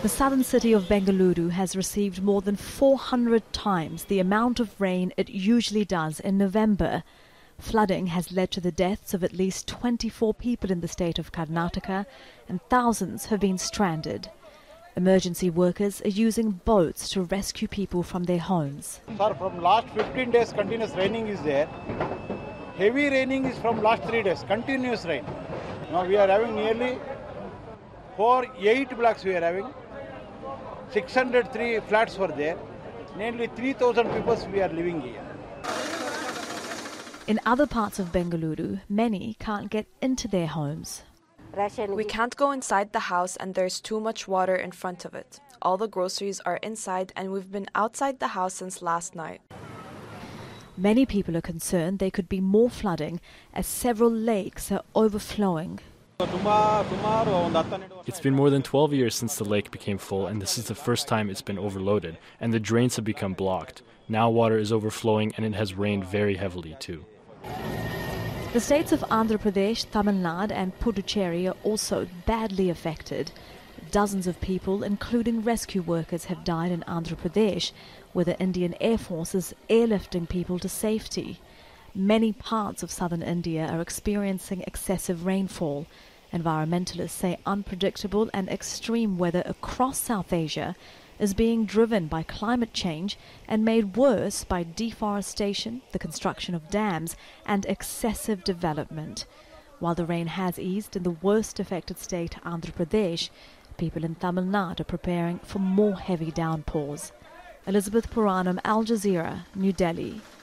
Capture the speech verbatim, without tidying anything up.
The southern city of Bengaluru has received more than four hundred times the amount of rain it usually does in November. Flooding has led to the deaths of at least twenty-four people in the state of Karnataka, and thousands have been stranded. Emergency workers are using boats to rescue people from their homes. Sir, from last fifteen days continuous raining is there. Heavy raining is from last three days, continuous rain. Now we are having nearly four, eight blocks we are having. six hundred three flats were there. Nearly three thousand people we are living here. In other parts of Bengaluru, many can't get into their homes. We can't go inside the house and there's too much water in front of it. All the groceries are inside and we've been outside the house since last night. Many people are concerned there could be more flooding as several lakes are overflowing. It's been more than twelve years since the lake became full, and this is the first time it's been overloaded, and the drains have become blocked. Now water is overflowing and it has rained very heavily too. The states of Andhra Pradesh, Tamil Nadu and Puducherry are also badly affected. Dozens of people, including rescue workers, have died in Andhra Pradesh, where the Indian Air Force is airlifting people to safety. Many parts of southern India are experiencing excessive rainfall. Environmentalists say unpredictable and extreme weather across South Asia is being driven by climate change and made worse by deforestation, the construction of dams, and excessive development. While the rain has eased in the worst affected state, Andhra Pradesh, people in Tamil Nadu are preparing for more heavy downpours. Elizabeth Puranam, Al Jazeera, New Delhi.